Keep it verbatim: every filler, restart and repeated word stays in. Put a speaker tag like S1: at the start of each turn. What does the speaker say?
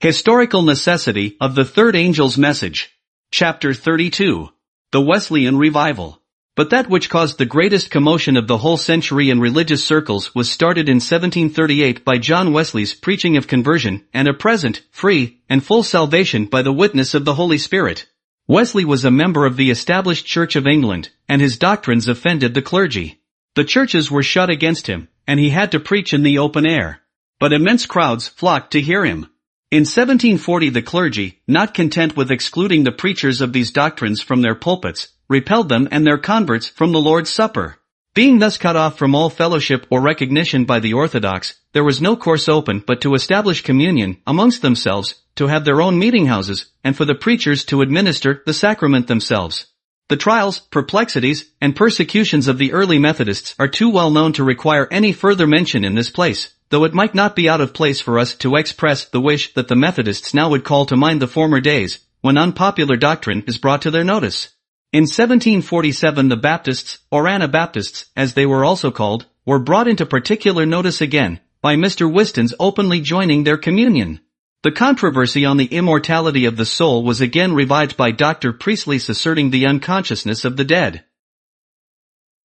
S1: Historical necessity of the third angel's message. Chapter thirty-two. The Wesleyan Revival. But that which caused the greatest commotion of the whole century in religious circles was started in seventeen thirty-eight by John Wesley's preaching of conversion and a present, free, and full salvation by the witness of the Holy Spirit. Wesley was a member of the established Church of England, and his doctrines offended the clergy. The churches were shut against him, and he had to preach in the open air. But immense crowds flocked to hear him. In seventeen forty the clergy, not content with excluding the preachers of these doctrines from their pulpits, repelled them and their converts from the Lord's Supper. Being thus cut off from all fellowship or recognition by the orthodox, there was no course open but to establish communion amongst themselves, to have their own meeting houses, and for the preachers to administer the sacrament themselves. The trials, perplexities, and persecutions of the early Methodists are too well known to require any further mention in this place, though it might not be out of place for us to express the wish that the Methodists now would call to mind the former days, when unpopular doctrine is brought to their notice. In seventeen forty-seven the Baptists, or Anabaptists, as they were also called, were brought into particular notice again, by Mister Whiston's openly joining their communion. The controversy on the immortality of the soul was again revived by Doctor Priestley's asserting the unconsciousness of the dead.